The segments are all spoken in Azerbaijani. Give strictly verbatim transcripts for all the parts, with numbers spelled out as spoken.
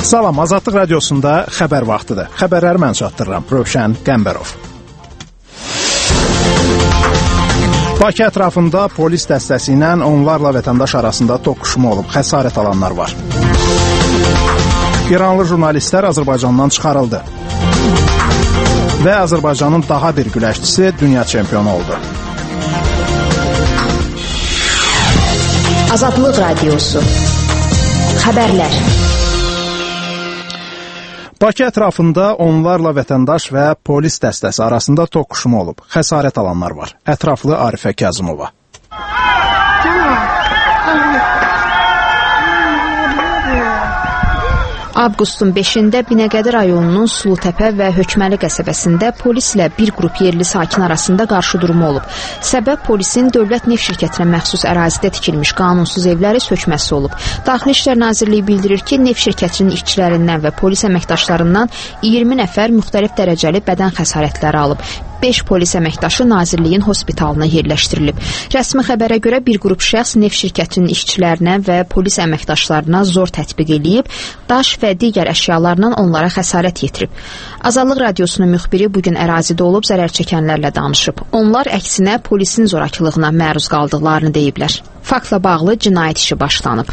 Salam, Azadlıq Radiosunda xəbər vaxtıdır. Xəbərləri mən çatdırıram, Rövşən Qəmbərov. Bakı ətrafında polis dəstəsi ilə onlarla vətəndaş arasında toqquşma olub, xəsarət alanlar var. İranlı jurnalistlər Azərbaycandan çıxarıldı. Və Azərbaycanın daha bir güləşçisi dünya çempionu oldu. Azadlıq Radiosu. Xəbərlər. Bakı ətrafında onlarla vətəndaş və polis dəstəsi arasında toqquşma olub. Xəsarət alanlar var. Ətraflı Arifə Kazımova. Avqustun beşində Binəqədi rayonunun Sulutəpə və Hökməli qəsəbəsində polislə bir qrup yerli sakin arasında qarşıdurma olub. Səbəb polisin Dövlət Neft Şirkətinə məxsus ərazidə tikilmiş qanunsuz evləri sökməsi olub. Daxili İşlər Nazirliyi bildirir ki, neft şirkətinin işçilərindən və polis əməkdaşlarından iyirmi nəfər müxtəlif dərəcəli bədən xəsarətləri alıb. beş polis əməkdaşı Nazirliyin hospitalına yerləşdirilib. Rəsmi xəbərə görə bir qrup şəxs neft şirkətinin işçilərinə və polis əməkdaşlarına zor tətbiq eləyib, daş və digər əşyalarla onlara xəsarət yetirib. Azadlıq Radiosunun müxbiri bugün ərazidə olub zərər çəkənlərlə danışıb. Onlar əksinə polisin zorakılığına məruz qaldıqlarını deyiblər. Faktla bağlı cinayət işi başlanıb.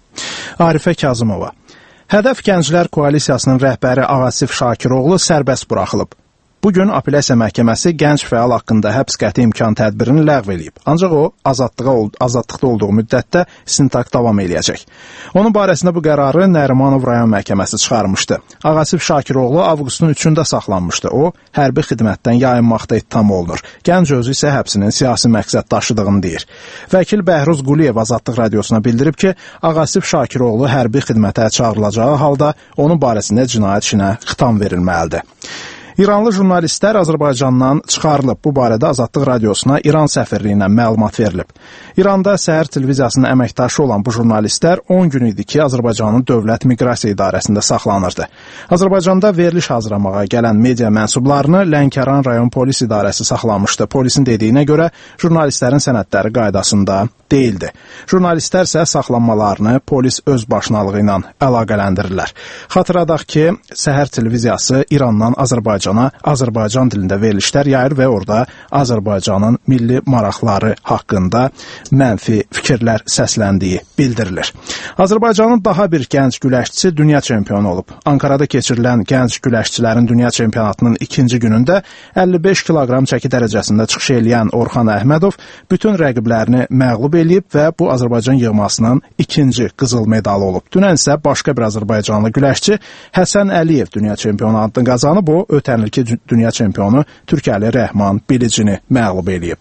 Arifə Kazımova. Hədəf Gənclər Koalisiyasının rəhbəri Ağasif Şakiroğlu sərbəst buraxılıb. Bugün Apellyasiya Məhkəməsi gənc fəal haqqında həbs qəti imkan tədbirini ləğv eləyib. Ancaq o, azadlığa, azadlıqda olduğu müddətdə istintaq davam eləyəcək. Onun barəsində bu qərarı Nərimanov rayon məhkəməsi çıxarmışdı. Ağasif Şakiroğlu avqustun üçündə saxlanmışdı. O, hərbi xidmətdən yayınmaqda ittiham olunur. Gənc özü isə həbsinin siyasi məqsəd daşıdığını deyir. Vəkil Bəhruz Quliyev Azadlıq Radiosuna bildirib ki, Ağasif Şakiroğlu hərbi xidmətə çağırılacağı halda onun barəsində cinayət işinə xitam verilməlidir. İranlı jurnalistlər Azərbaycandan çıxarılıb. Bu barədə Azadlıq Radiosuna İran səfirliyindən məlumat verilib. İranda Səhər televiziyasının əməkdaşı olan bu jurnalistlər on gün idi ki, Azərbaycanın Dövlət Miqrasiya İdarəsində saxlanırdı. Azərbaycanda veriliş hazırlamağa gələn media mənsublarını Lənkəran rayon polis idarəsi saxlamışdı. Polisin dediyinə görə jurnalistlərin sənədləri qaydasında deyildi. Jurnalistlər isə saxlanmalarını polis öz başınalığı ilə əlaqələndirirlər. Xatırladaq ki, Səhər televiziyası İrandan Azərbaycana Azərbaycan dilində verilişlər yayır və orada Azərbaycanın milli maraqları haqqında mənfi fikirlər səsləndiyi bildirilir. Azərbaycanın daha bir gənc güləşçisi dünya çempionu olub. Ankarada keçirilən gənc güləşçilərin dünya çempionatının ikinci günündə əlli beş kiloqram çəki dərəcəsində çıxış eləyən Orxan Əhmədov bütün rəqiblərini məğlub eləyib və bu Azərbaycan yığmasının ikinci qızıl medalı olub. Dünən isə başqa bir Azərbaycanlı güləşçi Həsən Əliyev dünya çempionatını qazanıb. O, ötənilki dünya çempionu Türkəli Rəhman Bilicini məğlub eləyib.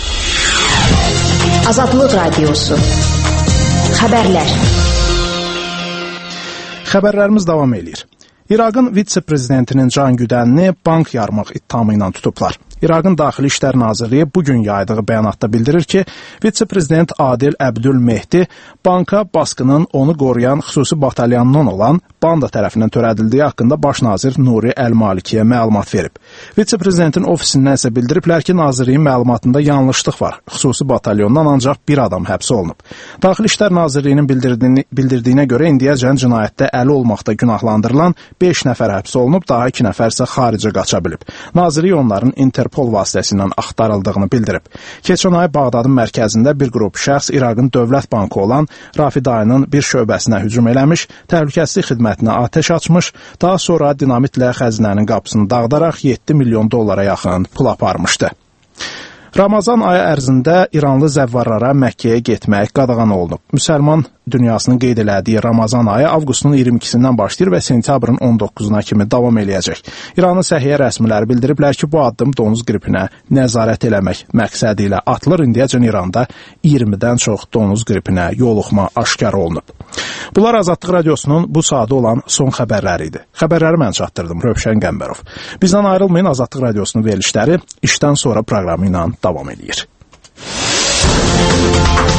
Azadlıq Radiosu. Xəbərlər. Xəbərlərimiz davam eləyir. İraqın vitse-prezidentinin can güdənini bank yarmaq ittihamı ilə tutublar. İraqın Daxili İşlər Nazirliyi bugün yaydığı bəyanatda bildirir ki, vitse-prezident Adil Əbdül Mehdi banka baskının onu qoruyan xüsusi batalyandan olan banda tərəfindən törədildiyi haqqında baş nazir Nuri Əl-Malikiyə məlumat verib. Vitse-prezidentin ofisindən isə bildiriblər ki, nazirliyin məlumatında yanlışlıq var. Xüsusi batalyondan ancaq bir adam həbs olunub. Daxili İşlər Nazirliyinin bildirdiyini, bildirdiyinə görə indiyəcən cinayətdə əli olmaqda günahlandırılan beş nəfər həbs olunub, daha iki nəfər isə xaricə qaça bilib. Nazirlik onların Interpol vasitəsilə axtarıldığını bildirib. Keçən ay Bağdadın mərkəzində bir qrup şəxs İraqın dövlət bankı olan Rafidayının bir şöbəsinə hücum eləmiş, təhlükəsizlik xidmətinə atəş açmış, daha sonra dinamitlə xəzinənin qapısını dağıdaraq yeddi milyon dollara yaxın pul aparmışdı. Ramazan ayı ərzində İranlı zəvvarlara Məkkəyə getmək qadağan olunub. Müsəlman dünyasının qeyd elədiyi Ramazan ayı avqustun iyirmi ikisindən başlayır və sentyabrın on doqquzuna kimi davam eləyəcək. İranın səhiyyə rəsmiləri bildiriblər ki, bu addım donuz qripinə nəzarət eləmək məqsədi ilə atılır. İndiyəcən İranda iyirmidən çox donuz qripinə yoluxma aşkar olunub. Bunlar Azadlıq Radiosunun bu saatı olan son xəbərləri idi. Xəbərləri mən çatdırdım, Rövşən Qəmbərov. Bizdən ayrılmayın, Azadlıq Radiosunun verilişləri işdən sonra proqramı ilə davam edir.